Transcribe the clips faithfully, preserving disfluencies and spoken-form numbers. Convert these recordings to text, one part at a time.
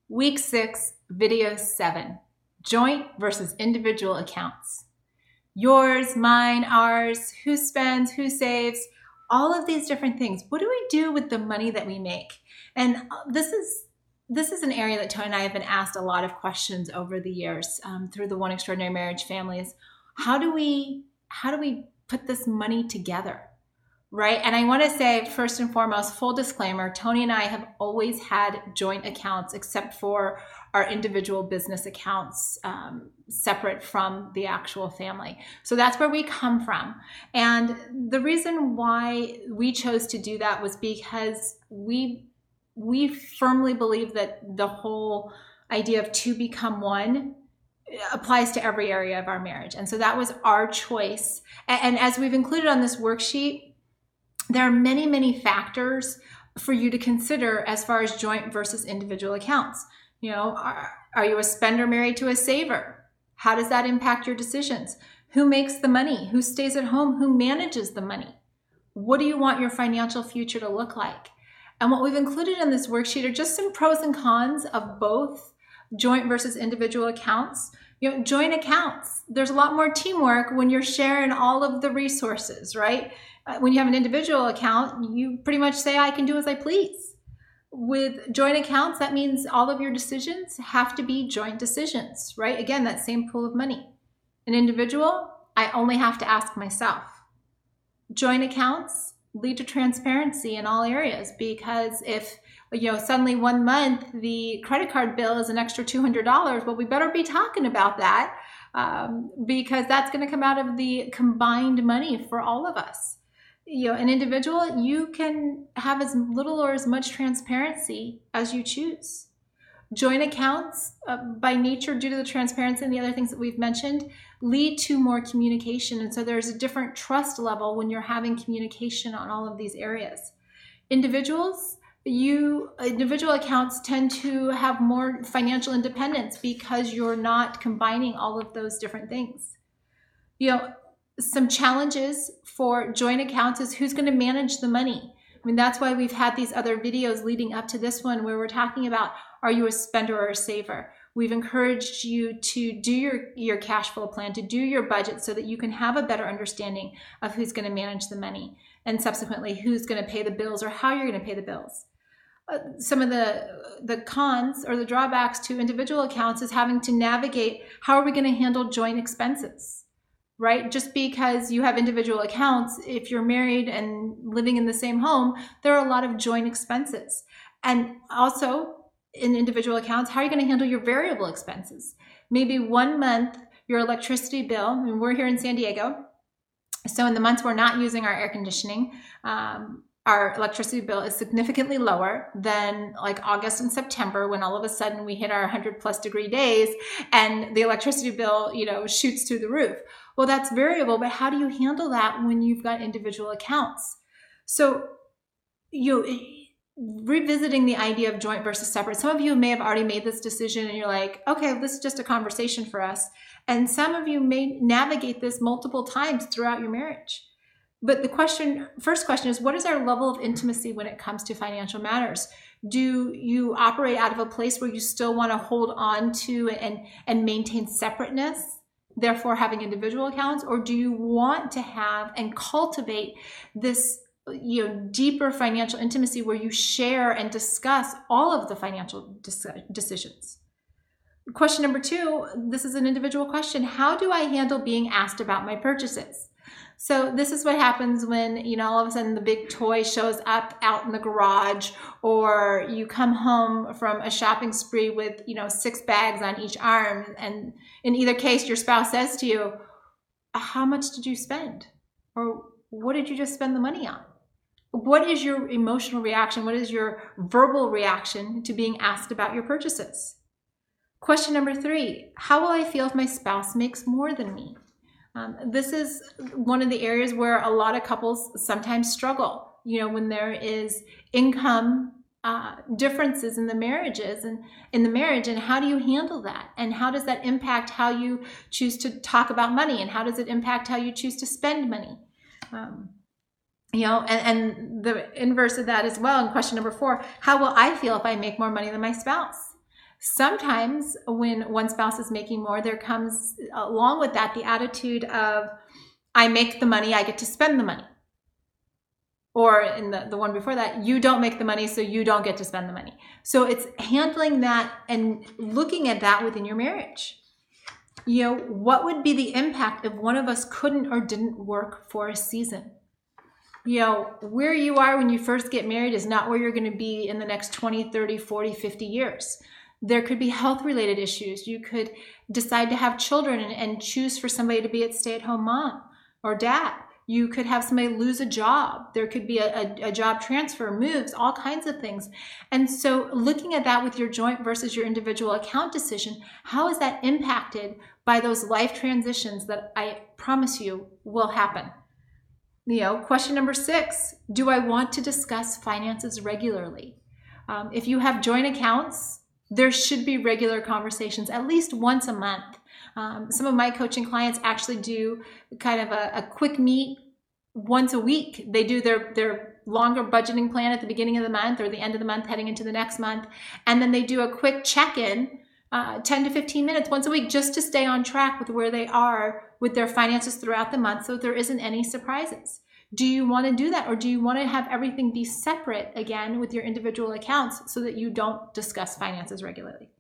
Week six, video seven, joint versus individual accounts. Yours, mine, ours, who spends, who saves, all of these different things. What do we do with the money that we make? And this is this is an area that Tony and I have been asked a lot of questions over the years um, through the One Extraordinary Marriage families. How do we how do we put this money together? Right? And I want to say, first and foremost, full disclaimer, Tony and I have always had joint accounts except for our individual business accounts um, separate from the actual family. So that's where we come from. And the reason why we chose to do that was because we, we firmly believe that the whole idea of two become one applies to every area of our marriage. And so that was our choice. And, and as we've included on this worksheet, there are many, many factors for you to consider as far as joint versus individual accounts. You know, are, are you a spender married to a saver? How does that impact your decisions? Who makes the money? Who stays at home? Who manages the money? What do you want your financial future to look like? And what we've included in this worksheet are just some pros and cons of both joint versus individual accounts. You know, joint accounts, there's a lot more teamwork when you're sharing all of the resources, right? When you have an individual account, you pretty much say, I can do as I please. With joint accounts, that means all of your decisions have to be joint decisions, right? Again, that same pool of money. An individual, I only have to ask myself. Joint accounts lead to transparency in all areas, because if, you know, suddenly one month the credit card bill is an extra two hundred dollars, well, we better be talking about that um, because that's going to come out of the combined money for all of us. You know, an individual, you can have as little or as much transparency as you choose. Joint accounts, uh, by nature, due to the transparency and the other things that we've mentioned, lead to more communication. And so there's a different trust level when you're having communication on all of these areas. Individuals, you individual accounts tend to have more financial independence because you're not combining all of those different things. You know, some challenges for joint accounts is who's going to manage the money. I mean, that's why we've had these other videos leading up to this one where we're talking about, are you a spender or a saver? We've encouraged you to do your, your cash flow plan, to do your budget so that you can have a better understanding of who's going to manage the money and subsequently who's going to pay the bills or how you're going to pay the bills. Uh, some of the, the cons or the drawbacks to individual accounts is having to navigate how are we going to handle joint expenses? Right? Just because you have individual accounts, if you're married and living in the same home, there are a lot of joint expenses. And also in individual accounts, how are you going to handle your variable expenses? Maybe one month, your electricity bill, I mean, we're here in San Diego. So in the months we're not using our air conditioning, um, our electricity bill is significantly lower than like August and September, when all of a sudden we hit our one hundred plus degree days and the electricity bill, you know, shoots through the roof. Well, that's variable, but how do you handle that when you've got individual accounts? So, you know, revisiting the idea of joint versus separate. Some of you may have already made this decision and you're like, okay, this is just a conversation for us. And some of you may navigate this multiple times throughout your marriage. But the question, first question is, what is our level of intimacy when it comes to financial matters? Do you operate out of a place where you still want to hold on to and, and maintain separateness, therefore having individual accounts? Or do you want to have and cultivate this, you know, deeper financial intimacy where you share and discuss all of the financial decisions? Question number two, this is an individual question. How do I handle being asked about my purchases? So this is what happens when, you know, all of a sudden the big toy shows up out in the garage, or you come home from a shopping spree with, you know, six bags on each arm. And in either case, your spouse says to you, how much did you spend? Or what did you just spend the money on? What is your emotional reaction? What is your verbal reaction to being asked about your purchases? Question number three, how will I feel if my spouse makes more than me? Um, this is one of the areas where a lot of couples sometimes struggle, you know, when there is income uh, differences in the marriages and in the marriage, and how do you handle that? And how does that impact how you choose to talk about money? And how does it impact how you choose to spend money? Um, you know, and, and the inverse of that as well. In question number four, how will I feel if I make more money than my spouse? Sometimes when one spouse is making more, there comes along with that the attitude of, I make the money, I get to spend the money. Or in the, the one before that, you don't make the money, so you don't get to spend the money. So it's handling that and looking at that within your marriage. You know, what would be the impact if one of us couldn't or didn't work for a season? You know, where you are when you first get married is not where you're going to be in the next twenty, thirty, forty, fifty years. There could be health-related issues. You could decide to have children and, and choose for somebody to be a stay-at-home mom or dad. You could have somebody lose a job. There could be a, a, a job transfer, moves, all kinds of things. And so looking at that with your joint versus your individual account decision, how is that impacted by those life transitions that I promise you will happen? You know, question number six, do I want to discuss finances regularly? Um, if you have joint accounts, there should be regular conversations, at least once a month. Um, some of my coaching clients actually do kind of a, a quick meet once a week. They do their, their longer budgeting plan at the beginning of the month or the end of the month heading into the next month. And then they do a quick check-in, uh, ten to fifteen minutes once a week, just to stay on track with where they are with their finances throughout the month so there isn't any surprises. Do you want to do that, or do you want to have everything be separate again with your individual accounts so that you don't discuss finances regularly?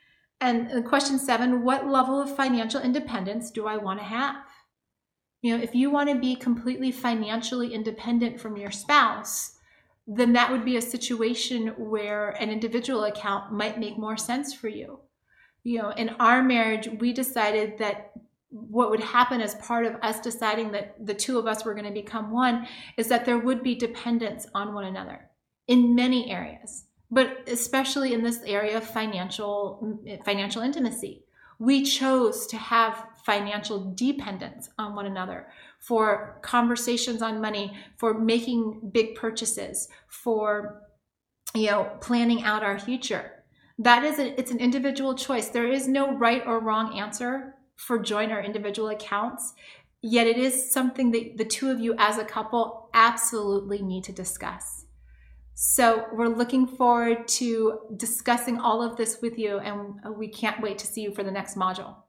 And question seven, what level of financial independence do I want to have? You know, if you want to be completely financially independent from your spouse, then that would be a situation where an individual account might make more sense for you. You know, in our marriage, we decided that what would happen as part of us deciding that the two of us were going to become one is that there would be dependence on one another in many areas, but especially in this area of financial, financial intimacy. We chose to have financial dependence on one another for conversations on money, for making big purchases, for, you know, planning out our future. That is, a, it's an individual choice. There is no right or wrong answer for joint or individual accounts, yet it is something that the two of you as a couple absolutely need to discuss. So we're looking forward to discussing all of this with you, and we can't wait to see you for the next module.